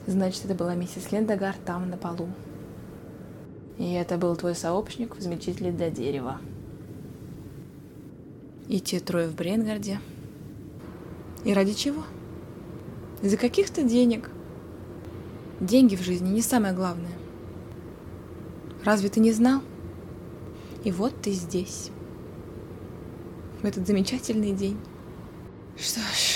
Значит, это была миссис Лендегар там, на полу. И это был твой сообщник в измельчителе для дерева. И те трое в Бренгарде. И ради чего? Из-за каких-то денег. Деньги в жизни не самое главное. Разве ты не знал? И вот ты здесь. В этот замечательный день. Что ж...